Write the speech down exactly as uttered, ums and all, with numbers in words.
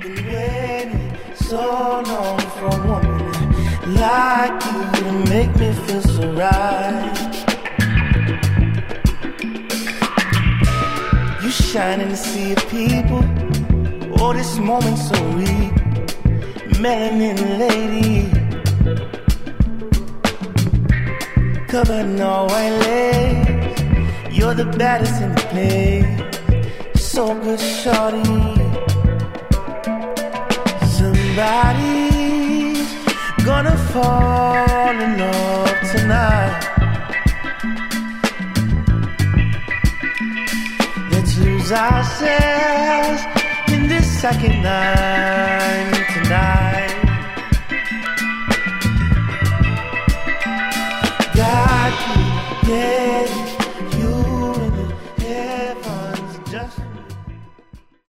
been waiting so long for a woman like you to make me feel so right. You shine in the sea of people. Oh, this moment so weak. Melanin lady, covered in all white lace. You're the baddest in the place. So good, shorty. Somebody's gonna fall in love tonight. Let's lose ourselves in this second night tonight.